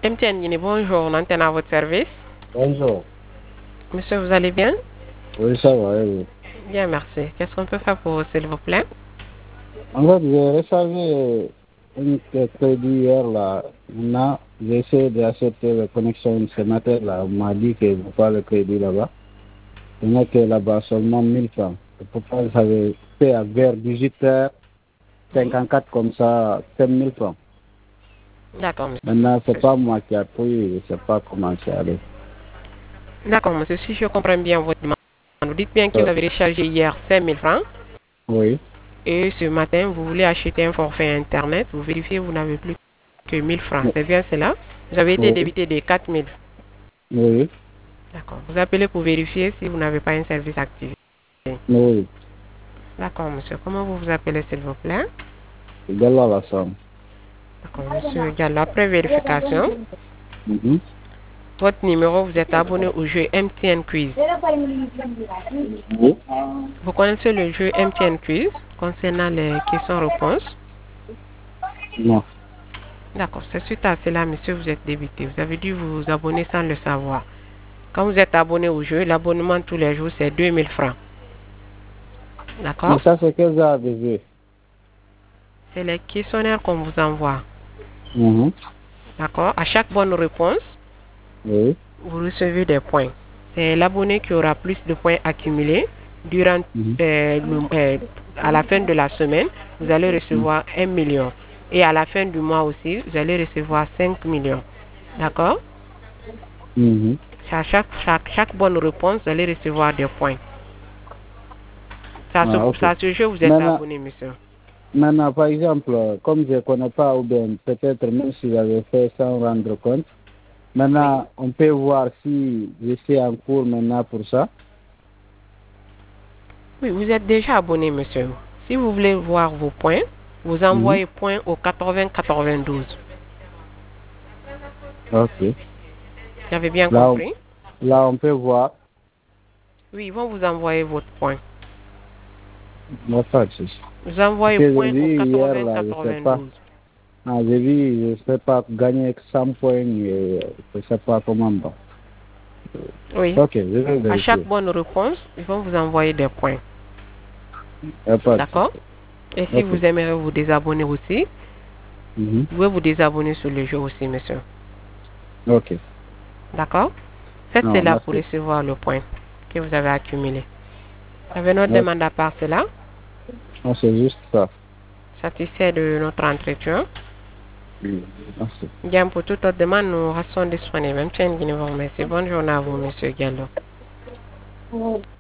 MTN Guinée, bonjour, l'antenne à votre service. Bonjour. Monsieur, vous allez bien? Oui, ça va, oui. Bien, merci. Qu'est-ce qu'on peut faire pour vous, s'il vous plaît? En fait, j'ai rechargé une crédit hier, là. Maintenant, j'ai essayé d'acheter la connexion ce matin, là. On m'a dit que vous pas le crédit là-bas. Il n'y a que là-bas seulement 1000 francs. Et pourquoi j'avais fait à vers 18h54 comme ça, 5000 francs. D'accord, monsieur. Maintenant, c'est pas moi qui ai pris, je ne sais pas comment c'est allé. D'accord, monsieur. Si je comprends bien votre demande, vous dites bien que vous avez rechargé hier 5000 francs Oui, et ce matin, vous voulez acheter un forfait Internet. Vous vérifiez, vous n'avez plus que 1000 francs. C'est bien cela? Vous avez été oui, débité de 4000. oui, D'accord. Vous appelez pour vérifier si vous n'avez pas un service activé. oui. D'accord, monsieur. Comment vous vous appelez, s'il vous plaît? C'est de là la somme. D'accord, monsieur Diallo. Après vérification, Mhm. votre numéro, vous êtes abonné au jeu MTN Quiz. Oui. Vous connaissez le jeu MTN Quiz concernant les questions-réponses? Non. D'accord, c'est suite à cela, monsieur, vous êtes débité. Vous avez dû vous abonner sans le savoir. Quand vous êtes abonné au jeu, l'abonnement tous les jours, c'est 2000 francs. Mais D'accord? ça, c'est quel genre de jeu? C'est les questionnaires qu'on vous envoie. Mhm. D'accord? À chaque bonne réponse, Oui. vous recevez des points. C'est l'abonné qui aura plus de points accumulés durant Mhm. à la fin de la semaine, vous allez Mhm. recevoir 1 million. Et à la fin du mois aussi, vous allez recevoir 5 millions. D'accord? Mhm. À chaque bonne réponse, vous allez recevoir des points. Ah, ok. Ça se jeu, vous êtes Maintenant, abonné, monsieur. maintenant, par exemple, comme je ne connais pas, ou bien peut-être même si j'avais fait sans rendre compte, Oui. maintenant, on peut voir si je suis en cours maintenant pour ça. Oui, vous êtes déjà abonné, monsieur. Si vous voulez voir vos points, vous Mhm. envoyez points au 80-92. Ok. Vous avez bien Là, compris? on peut voir. Oui, ils vont vous envoyer votre point. Moi, pas de souci. Vous Parce envoyez que j'ai point au vu hier, là, je ne sais pas. 80-92. Ah, j'ai vu, je ne sais pas, gagner 100 points, et je ne sais pas comment. Bon. Oui. Ok, je vais À chaque vérifier. bonne réponse, ils vont vous envoyer des points. Il n'y a pas de D'accord? souci. Et si Ok. vous aimeriez vous désabonner aussi, Mhm. vous pouvez vous désabonner sur le jeu aussi, monsieur. Ok. D'accord? Faites Non, cela pour merci. recevoir le point que vous avez accumulé. Vous avez notre Ok. demande à part cela? Non, c'est juste ça. Satisfait de notre entretien? Merci. Bien, pour toute autre demande, nous restons disponibles. Même Guinée vous remercie. Bonne journée à vous, monsieur Gallo.